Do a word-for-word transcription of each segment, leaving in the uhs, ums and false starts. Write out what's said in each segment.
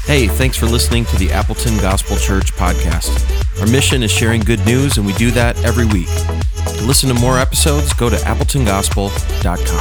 Hey, thanks for listening to the Appleton Gospel Church podcast. Our mission is sharing good news, and we do that every week. To listen to more episodes, go to appleton gospel dot com.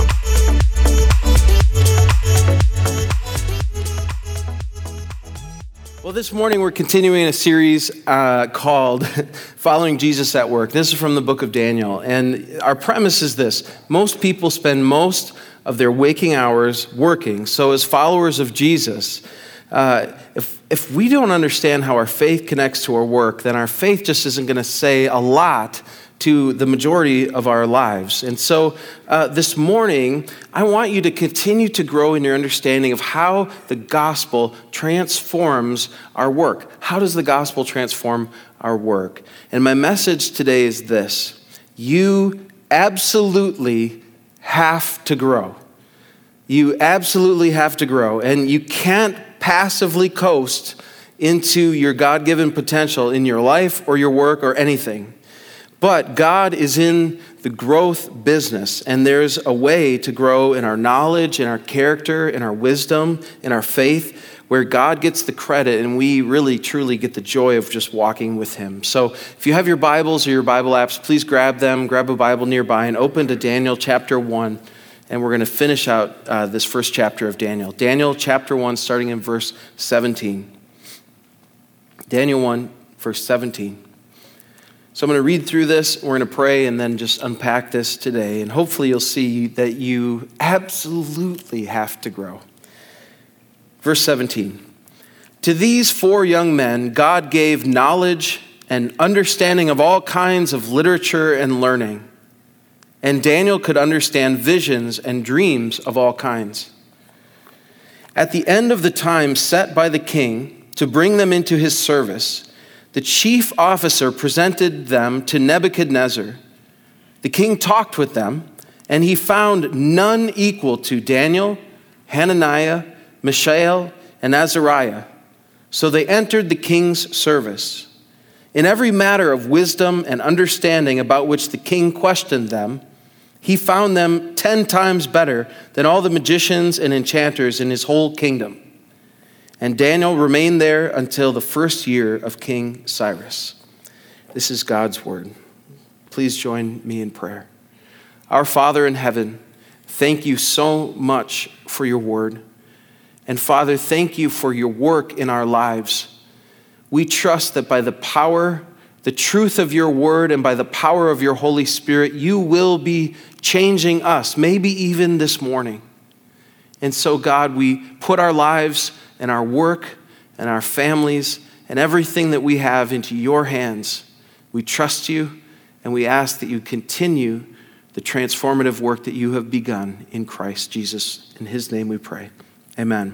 Well, this morning we're continuing a series uh, called Following Jesus at Work. This is from the book of Daniel, and our premise is this. Most people spend most of their waking hours working, so as followers of Jesus, Uh, if if we don't understand how our faith connects to our work, then our faith just isn't going to say a lot to the majority of our lives. And so uh, this morning, I want you to continue to grow in your understanding of how the gospel transforms our work. How does the gospel transform our work? And my message today is this: you absolutely have to grow. You absolutely have to grow, and you can't passively coast into your God-given potential in your life or your work or anything. But God is in the growth business, and there's a way to grow in our knowledge, in our character, in our wisdom, in our faith, where God gets the credit and we really, truly get the joy of just walking with him. So if you have your Bibles or your Bible apps, please grab them, grab a Bible nearby, and open to Daniel chapter one. And we're going to finish out uh, this first chapter of Daniel. Daniel chapter one, starting in verse seventeen. Daniel one, verse seventeen. So I'm going to read through this, we're going to pray, and then just unpack this today. And hopefully you'll see that you absolutely have to grow. Verse seventeen. To these four young men, God gave knowledge and understanding of all kinds of literature and learning. And Daniel could understand visions and dreams of all kinds. At the end of the time set by the king to bring them into his service, the chief officer presented them to Nebuchadnezzar. The king talked with them, and he found none equal to Daniel, Hananiah, Mishael, and Azariah. So they entered the king's service. In every matter of wisdom and understanding about which the king questioned them, he found them ten times better than all the magicians and enchanters in his whole kingdom. And Daniel remained there until the first year of King Cyrus. This is God's word. Please join me in prayer. Our Father in heaven, thank you so much for your word. And Father, thank you for your work in our lives. We trust that by the power, the truth of your word, and by the power of your Holy Spirit, you will be changing us, maybe even this morning. And so, God, we put our lives and our work and our families and everything that we have into your hands. We trust you, and we ask that you continue the transformative work that you have begun in Christ Jesus. In his name we pray. Amen.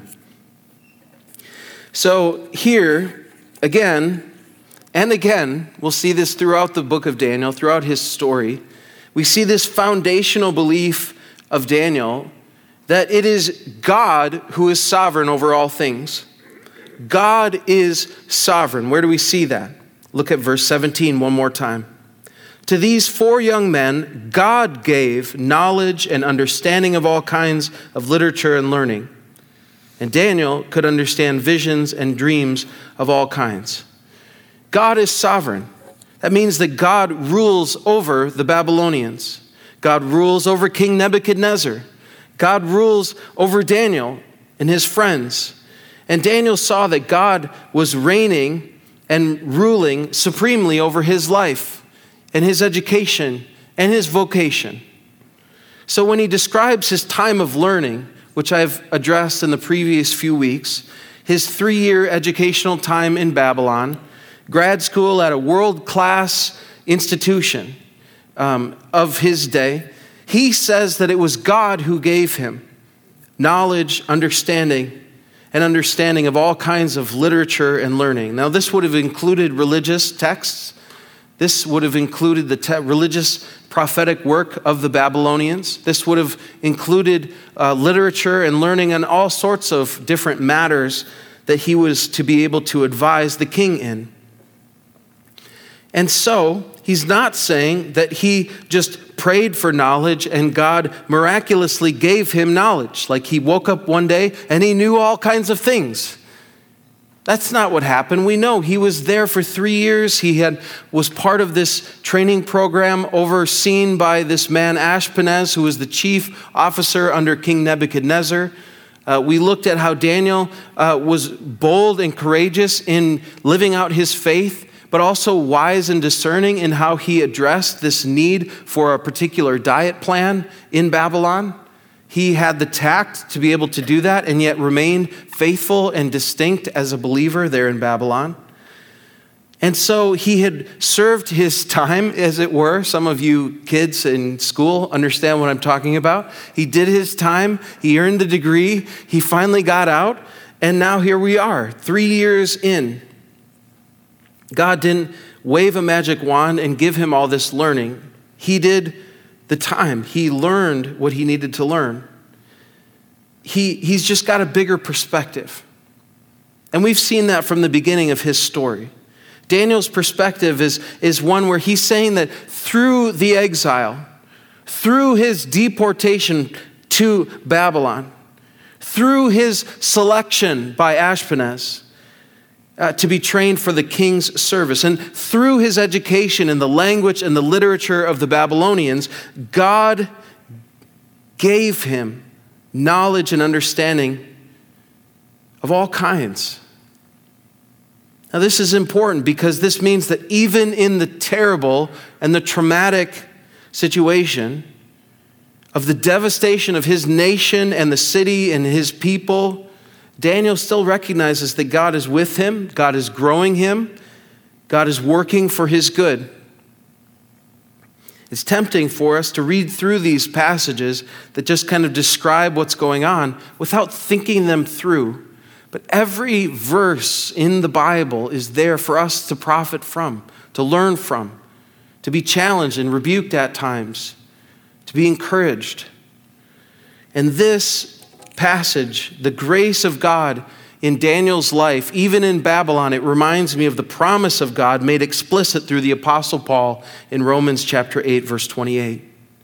So here, again, and again, we'll see this throughout the book of Daniel, throughout his story. We see this foundational belief of Daniel that it is God who is sovereign over all things. God is sovereign. Where do we see that? Look at verse seventeen one more time. To these four young men, God gave knowledge and understanding of all kinds of literature and learning. And Daniel could understand visions and dreams of all kinds. God is sovereign. That means that God rules over the Babylonians. God rules over King Nebuchadnezzar. God rules over Daniel and his friends. And Daniel saw that God was reigning and ruling supremely over his life and his education and his vocation. So when he describes his time of learning, which I've addressed in the previous few weeks, his three-year educational time in Babylon, grad school at a world-class institution um, of his day, he says that it was God who gave him knowledge, understanding, and understanding of all kinds of literature and learning. Now, this would have included religious texts. This would have included the te- religious prophetic work of the Babylonians. This would have included uh, literature and learning on all sorts of different matters that he was to be able to advise the king in. And so he's not saying that he just prayed for knowledge and God miraculously gave him knowledge. Like he woke up one day and he knew all kinds of things. That's not what happened. We know he was there for three years. He had was part of this training program overseen by this man Ashpenaz, who was the chief officer under King Nebuchadnezzar. Uh, we looked at how Daniel uh, was bold and courageous in living out his faith, but also wise and discerning in how he addressed this need for a particular diet plan in Babylon. He had the tact to be able to do that and yet remained faithful and distinct as a believer there in Babylon. And so he had served his time, as it were. Some of you kids in school understand what I'm talking about. He did his time. He earned the degree. He finally got out. And now here we are, three years in. God didn't wave a magic wand and give him all this learning. He did the time. He learned what he needed to learn. He, he's just got a bigger perspective. And we've seen that from the beginning of his story. Daniel's perspective is, is one where he's saying that through the exile, through his deportation to Babylon, through his selection by Ashpenaz, Uh, to be trained for the king's service. And through his education in the language and the literature of the Babylonians, God gave him knowledge and understanding of all kinds. Now, this is important because this means that even in the terrible and the traumatic situation of the devastation of his nation and the city and his people, Daniel still recognizes that God is with him, God is growing him, God is working for his good. It's tempting for us to read through these passages that just kind of describe what's going on without thinking them through. But every verse in the Bible is there for us to profit from, to learn from, to be challenged and rebuked at times, to be encouraged. And this passage, the grace of God in Daniel's life, even in Babylon, it reminds me of the promise of God made explicit through the Apostle Paul in Romans chapter eight, verse twenty-eight.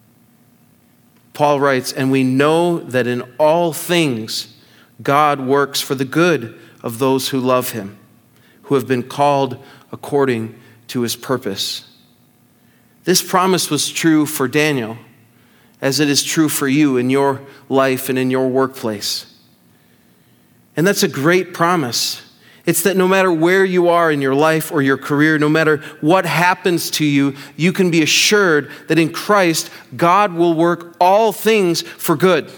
Paul writes, "And we know that in all things God works for the good of those who love him, who have been called according to his purpose." This promise was true for Daniel, as it is true for you in your life and in your workplace. And that's a great promise. It's that no matter where you are in your life or your career, no matter what happens to you, you can be assured that in Christ, God will work all things for good.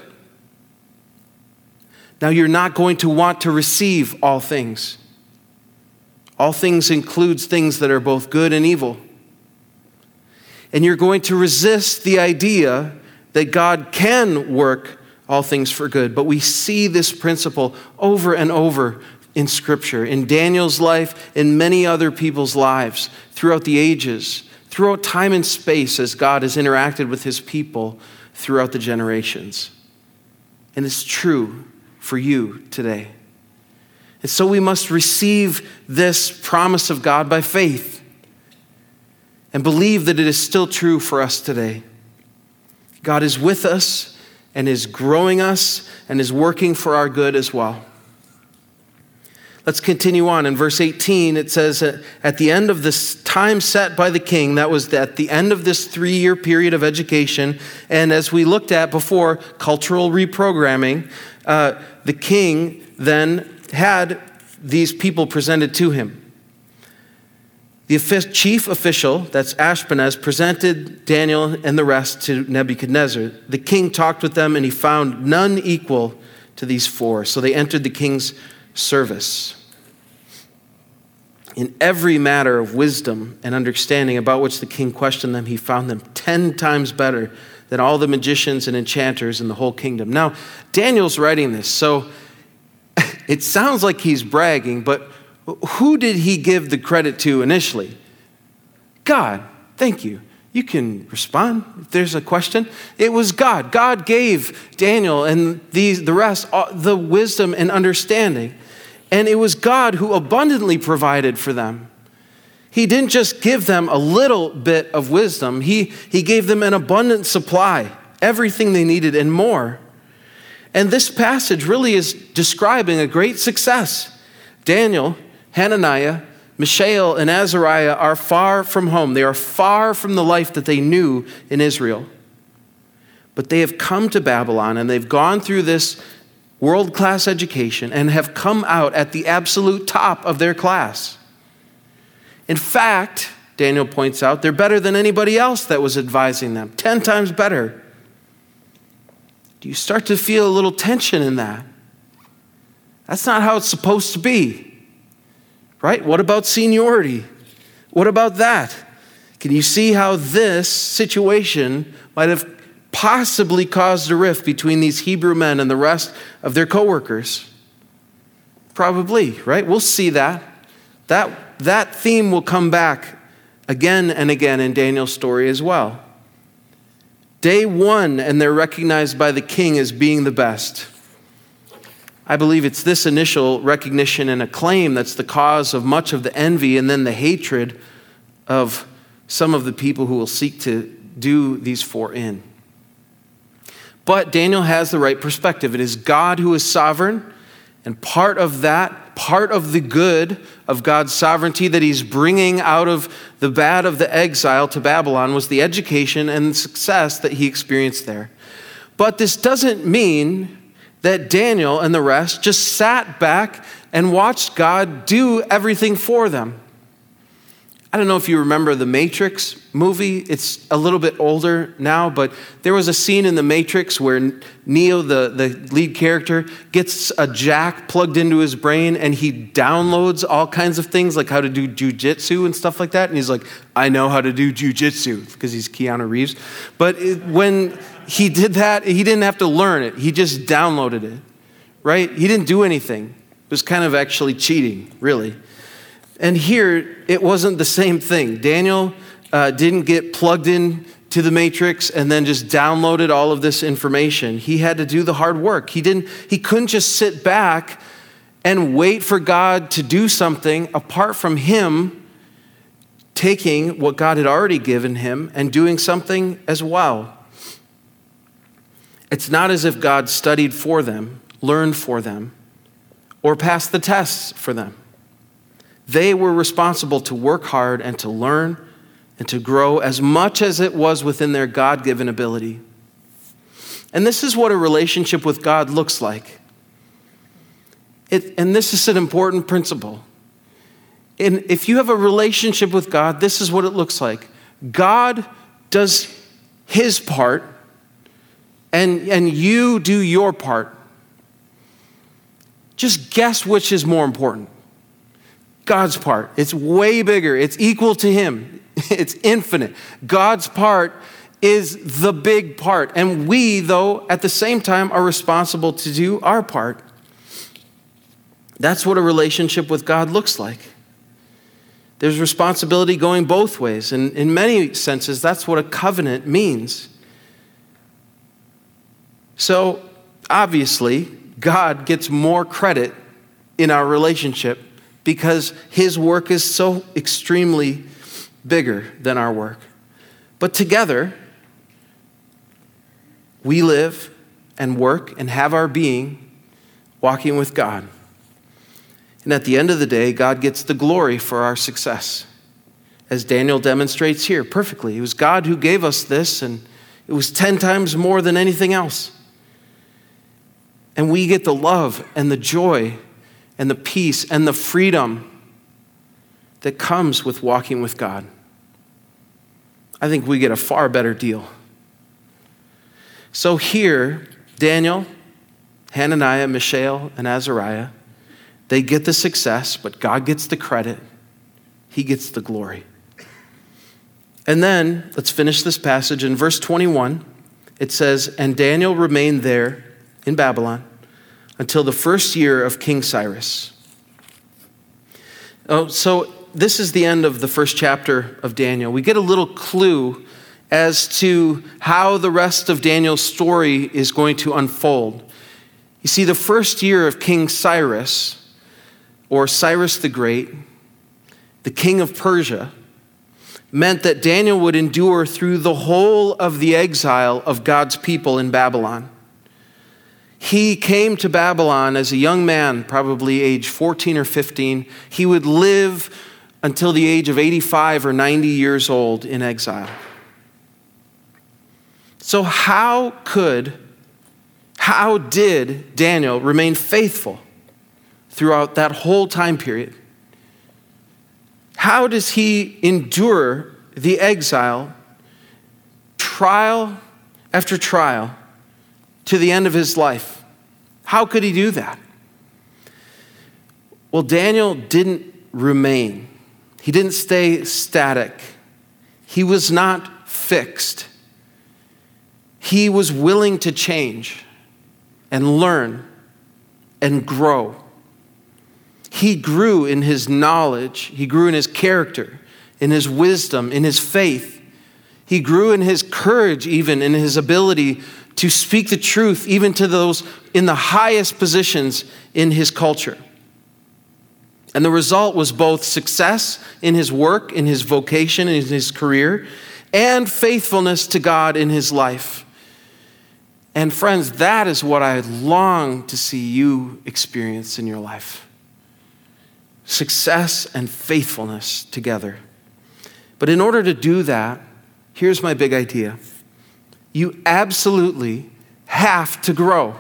Now, you're not going to want to receive all things. All things includes things that are both good and evil. And you're going to resist the idea that God can work all things for good. But we see this principle over and over in Scripture, in Daniel's life, in many other people's lives, throughout the ages, throughout time and space as God has interacted with his people throughout the generations. And it's true for you today. And so we must receive this promise of God by faith and believe that it is still true for us today. God is with us and is growing us and is working for our good as well. Let's continue on. In verse eighteen, it says, at the end of this time set by the king, that was at the end of this three-year period of education, and as we looked at before, cultural reprogramming, uh, the king then had these people presented to him. The chief official, that's Ashpenaz, presented Daniel and the rest to Nebuchadnezzar. The king talked with them, and he found none equal to these four. So they entered the king's service. In every matter of wisdom and understanding about which the king questioned them, he found them ten times better than all the magicians and enchanters in the whole kingdom. Now, Daniel's writing this, so it sounds like he's bragging, but who did he give the credit to initially? God. Thank you. You can respond if there's a question. It was God. God gave Daniel and these, the rest the wisdom and understanding. And it was God who abundantly provided for them. He didn't just give them a little bit of wisdom. He, he gave them an abundant supply, everything they needed and more. And this passage really is describing a great success. Daniel, Hananiah, Mishael, and Azariah are far from home. They are far from the life that they knew in Israel. But they have come to Babylon, and they've gone through this world-class education and have come out at the absolute top of their class. In fact, Daniel points out, they're better than anybody else that was advising them. Ten times better. Do you start to feel a little tension in that? That's not how it's supposed to be, right? What about seniority? What about that? Can you see how this situation might have possibly caused a rift between these Hebrew men and the rest of their coworkers? Probably, right? We'll see that. That, that theme will come back again and again in Daniel's story as well. Day one, and they're recognized by the king as being the best. I believe it's this initial recognition and acclaim that's the cause of much of the envy and then the hatred of some of the people who will seek to do these four in. But Daniel has the right perspective. It is God who is sovereign, and part of that, part of the good of God's sovereignty that he's bringing out of the bad of the exile to Babylon was the education and success that he experienced there. But this doesn't mean that Daniel and the rest just sat back and watched God do everything for them. I don't know if you remember the Matrix movie. It's a little bit older now, but there was a scene in the Matrix where Neo, the, the lead character, gets a jack plugged into his brain and he downloads all kinds of things like how to do jujitsu and stuff like that. And he's like, I know how to do jujitsu because he's Keanu Reeves. But it, when he did that, he didn't have to learn it. He just downloaded it, right? He didn't do anything. It was kind of actually cheating, really. And here, it wasn't the same thing. Daniel uh, didn't get plugged in to the Matrix and then just downloaded all of this information. He had to do the hard work. He didn't. He couldn't just sit back and wait for God to do something apart from him taking what God had already given him and doing something as well. It's not as if God studied for them, learned for them, or passed the tests for them. They were responsible to work hard and to learn and to grow as much as it was within their God-given ability. And this is what a relationship with God looks like. It, and this is an important principle. And if you have a relationship with God, this is what it looks like. God does his part, and, and you do your part. Just guess which is more important. God's part. It's way bigger. It's equal to him. It's infinite. God's part is the big part. And we, though, at the same time are responsible to do our part. That's what a relationship with God looks like. There's responsibility going both ways. And in many senses, that's what a covenant means. So, obviously, God gets more credit in our relationship because his work is so extremely bigger than our work. But together, we live and work and have our being walking with God. And at the end of the day, God gets the glory for our success, as Daniel demonstrates here perfectly. It was God who gave us this, and it was ten times more than anything else. And we get the love and the joy and the peace and the freedom that comes with walking with God. I think we get a far better deal. So here, Daniel, Hananiah, Mishael, and Azariah, they get the success, but God gets the credit. He gets the glory. And then, let's finish this passage. In verse twenty-one, it says, and Daniel remained there in Babylon until the first year of King Cyrus. Oh, so this is the end of the first chapter of Daniel. We get a little clue as to how the rest of Daniel's story is going to unfold. You see, the first year of King Cyrus, or Cyrus the Great, the king of Persia, meant that Daniel would endure through the whole of the exile of God's people in Babylon. He came to Babylon as a young man, probably age fourteen or fifteen. He would live until the age of eighty-five or ninety years old in exile. So how could, how did Daniel remain faithful throughout that whole time period? How does he endure the exile, trial after trial, to the end of his life? How could he do that? Well, Daniel didn't remain. He didn't stay static. He was not fixed. He was willing to change and learn and grow. He grew in his knowledge. He grew in his character, in his wisdom, in his faith. He grew in his courage, even in his ability to speak the truth, even to those in the highest positions in his culture. And the result was both success in his work, in his vocation, in his career, and faithfulness to God in his life. And friends, that is what I long to see you experience in your life. Success and faithfulness together. But in order to do that, here's my big idea. You absolutely have to grow.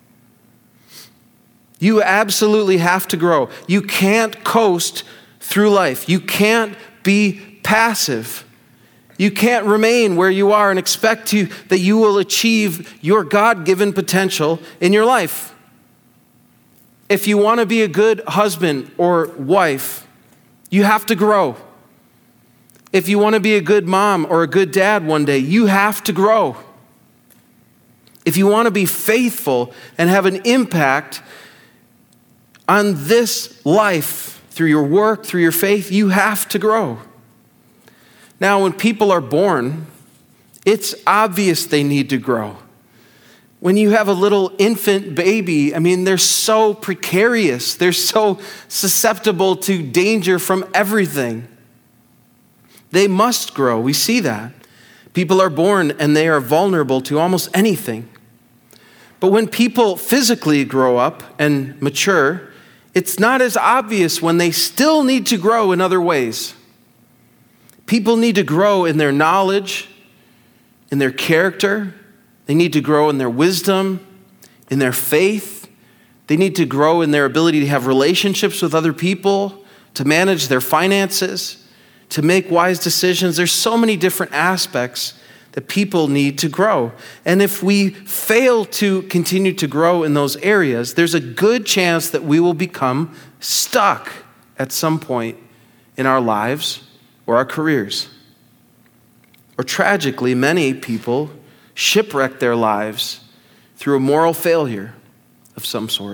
You absolutely have to grow. You can't coast through life. You can't be passive. You can't remain where you are and expect to, that you will achieve your God-given potential in your life. If you want to be a good husband or wife, you have to grow. If you want to be a good mom or a good dad one day, you have to grow. If you want to be faithful and have an impact on this life through your work, through your faith, you have to grow. Now, when people are born, it's obvious they need to grow. When you have a little infant baby, I mean, they're so precarious. They're so susceptible to danger from everything. They must grow. We see that. People are born and they are vulnerable to almost anything. But when people physically grow up and mature, it's not as obvious when they still need to grow in other ways. People need to grow in their knowledge, in their character. They need to grow in their wisdom, in their faith. They need to grow in their ability to have relationships with other people, to manage their finances, to make wise decisions. There's so many different aspects that people need to grow. And if we fail to continue to grow in those areas, there's a good chance that we will become stuck at some point in our lives or our careers. Or tragically, many people shipwreck their lives through a moral failure of some sort.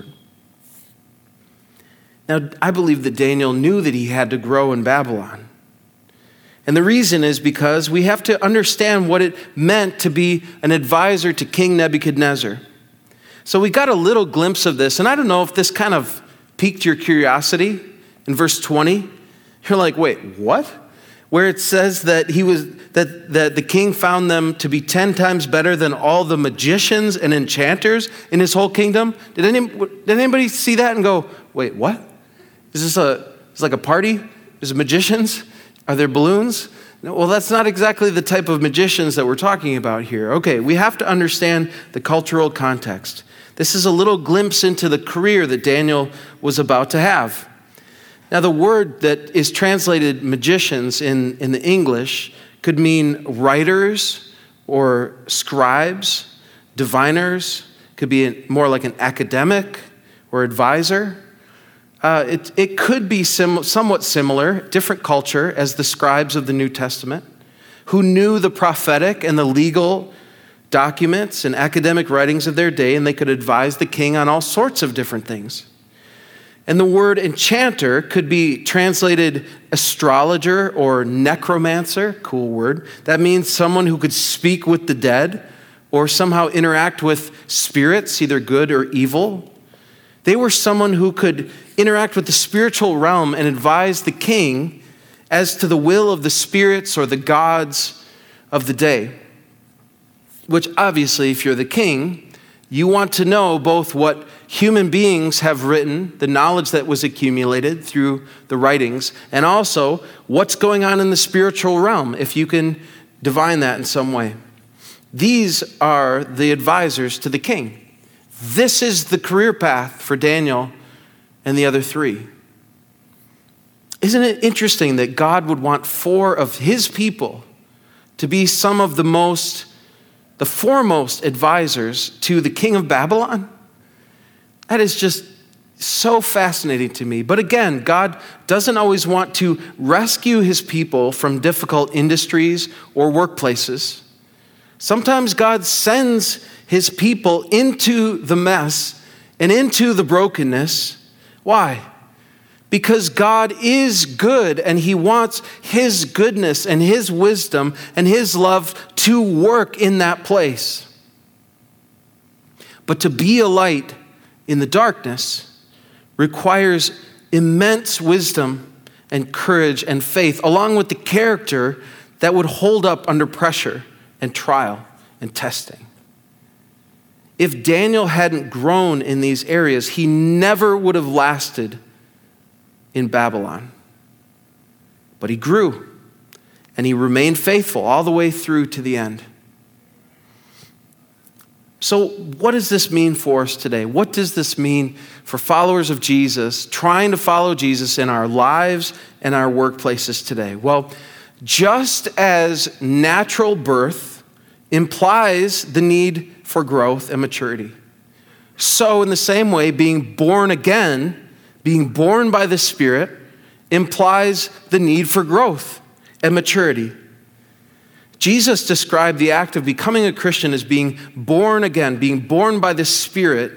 Now, I believe that Daniel knew that he had to grow in Babylon. And the reason is because we have to understand what it meant to be an advisor to King Nebuchadnezzar. So we got a little glimpse of this, and I don't know if this kind of piqued your curiosity in verse twenty. You're like, wait, what? Where it says that he was that, that the king found them to be ten times better than all the magicians and enchanters in his whole kingdom. Did, any, did anybody see that and go, wait, what? Is this a, is like a party? Is it magicians? Are there balloons? No, well, that's not exactly the type of magicians that we're talking about here. Okay, we have to understand the cultural context. This is a little glimpse into the career that Daniel was about to have. Now, the word that is translated magicians in, in the English could mean writers or scribes, diviners, could be more like an academic or advisor. Uh, it, it could be sim- somewhat similar, different culture, as the scribes of the New Testament, who knew the prophetic and the legal documents and academic writings of their day, and they could advise the king on all sorts of different things. And the word enchanter could be translated astrologer or necromancer, cool word. That means someone who could speak with the dead or somehow interact with spirits, either good or evil. They were someone who could interact with the spiritual realm and advise the king as to the will of the spirits or the gods of the day. Which obviously, if you're the king, You want to know both what human beings have written, the knowledge that was accumulated through the writings, and also what's going on in the spiritual realm, if you can divine that in some way. These are the advisors to the king. This is the career path for Daniel and the other three. Isn't it interesting that God would want four of his people to be some of the most, the foremost advisors to the king of Babylon? That is just so fascinating to me. But again, God doesn't always want to rescue his people from difficult industries or workplaces. Sometimes God sends his people into the mess and into the brokenness. Why? Because God is good and he wants his goodness and his wisdom and his love to work in that place. But to be a light in the darkness requires immense wisdom and courage and faith, along with the character that would hold up under pressure and trial and testing. If Daniel hadn't grown in these areas, he never would have lasted in Babylon. But he grew, and he remained faithful all the way through to the end. So what does this mean for us today? What does this mean for followers of Jesus, trying to follow Jesus in our lives and our workplaces today? Well, just as natural birth implies the need for growth and maturity, so in the same way, being born again, being born by the Spirit, implies the need for growth and maturity. Jesus described the act of becoming a Christian as being born again, being born by the Spirit.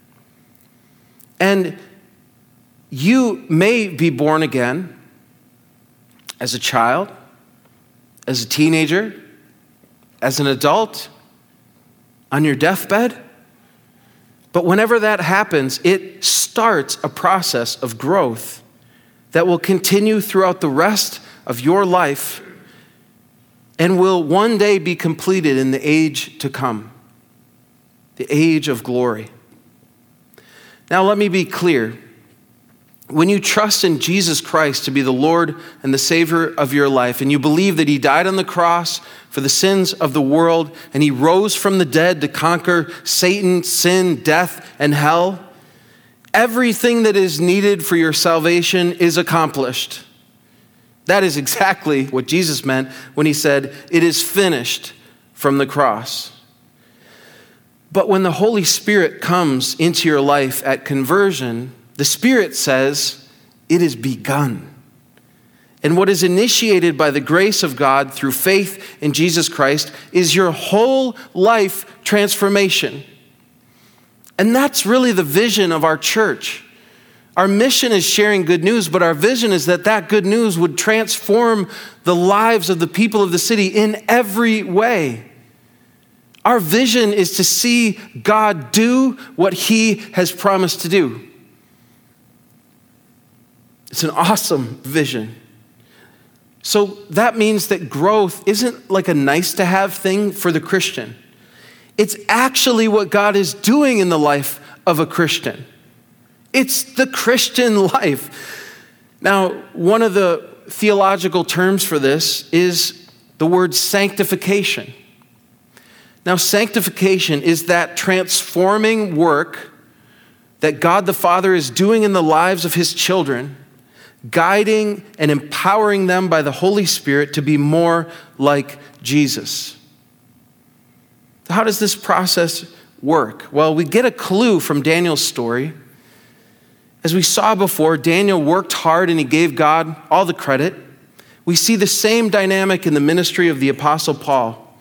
And you may be born again as a child, as a teenager, as an adult, on your deathbed. But whenever that happens, it starts a process of growth that will continue throughout the rest of your life and will one day be completed in the age to come, the age of glory. Now, let me be clear. When you trust in Jesus Christ to be the Lord and the Savior of your life, and you believe that he died on the cross for the sins of the world, and he rose from the dead to conquer Satan, sin, death, and hell, everything that is needed for your salvation is accomplished. That is exactly what Jesus meant when he said, "It is finished," from the cross. But when the Holy Spirit comes into your life at conversion, the Spirit says, "It is begun." And what is initiated by the grace of God through faith in Jesus Christ is your whole life transformation. And that's really the vision of our church. Our mission is sharing good news, but our vision is that that good news would transform the lives of the people of the city in every way. Our vision is to see God do what he has promised to do. It's an awesome vision. So that means that growth isn't like a nice to have thing for the Christian. It's actually what God is doing in the life of a Christian. It's the Christian life. Now, one of the theological terms for this is the word sanctification. Now, sanctification is that transforming work that God the Father is doing in the lives of his children, guiding and empowering them by the Holy Spirit to be more like Jesus. How does this process work? Well, we get a clue from Daniel's story. As we saw before, Daniel worked hard and he gave God all the credit. We see the same dynamic in the ministry of the Apostle Paul.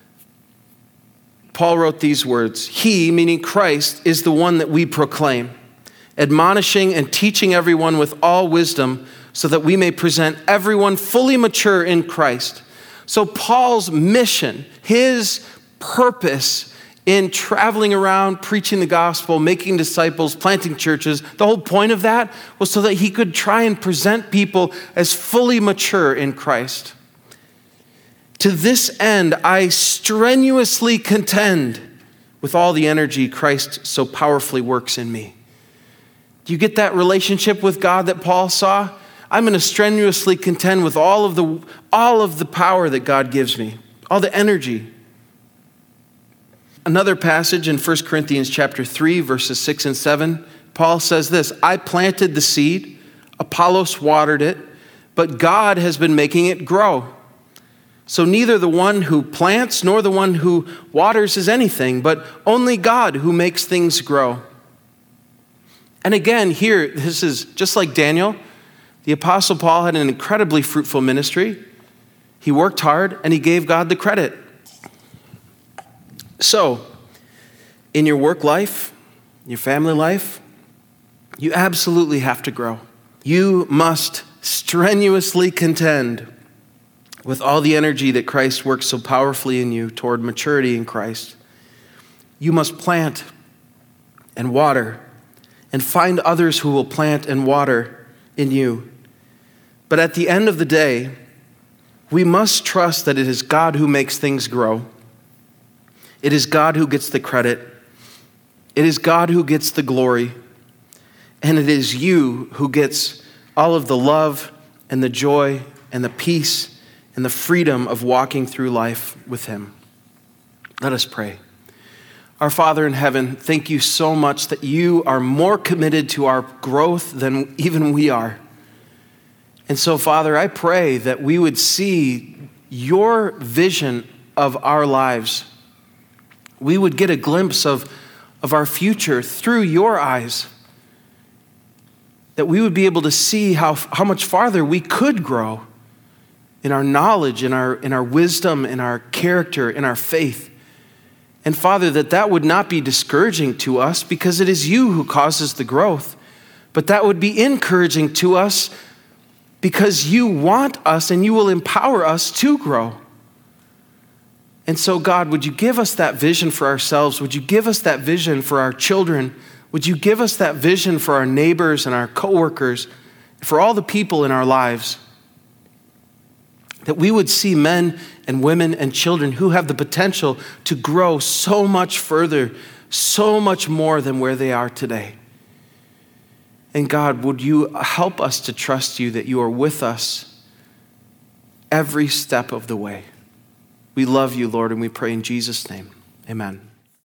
Paul wrote these words, "He," meaning Christ, "is the one that we proclaim, admonishing and teaching everyone with all wisdom, so that we may present everyone fully mature in Christ." So Paul's mission, his purpose in traveling around, preaching the gospel, making disciples, planting churches, the whole point of that was so that he could try and present people as fully mature in Christ. "To this end, I strenuously contend with all the energy Christ so powerfully works in me. Do you get that relationship with God that Paul saw? I'm going to strenuously contend with all of the all of the power that God gives me, all the energy. Another passage in First Corinthians chapter three, verses six and seven, Paul says this, I planted the seed, Apollos watered it, but God has been making it grow. So neither the one who plants nor the one who waters is anything, but only God who makes things grow. And again, here, this is just like Daniel. The Apostle Paul had an incredibly fruitful ministry. He worked hard and he gave God the credit. So, in your work life, your family life, you absolutely have to grow. You must strenuously contend with all the energy that Christ works so powerfully in you toward maturity in Christ. You must plant and water and find others who will plant and water in you. But at the end of the day, we must trust that it is God who makes things grow. It is God who gets the credit. It is God who gets the glory. And it is you who gets all of the love and the joy and the peace and the freedom of walking through life with him. Let us pray. Our Father in heaven, thank you so much that you are more committed to our growth than even we are. And so, Father, I pray that we would see your vision of our lives. We would get a glimpse of, of our future through your eyes. That we would be able to see how, how much farther we could grow in our knowledge, in our, in our wisdom, in our character, in our faith. And Father, that that would not be discouraging to us because it is you who causes the growth, but that would be encouraging to us because you want us and you will empower us to grow. And so God, would you give us that vision for ourselves? Would you give us that vision for our children? Would you give us that vision for our neighbors and our coworkers, for all the people in our lives? That we would see men and women and children who have the potential to grow so much further, so much more than where they are today. And God, would you help us to trust you that you are with us every step of the way. We love you, Lord, and we pray in Jesus' name. Amen.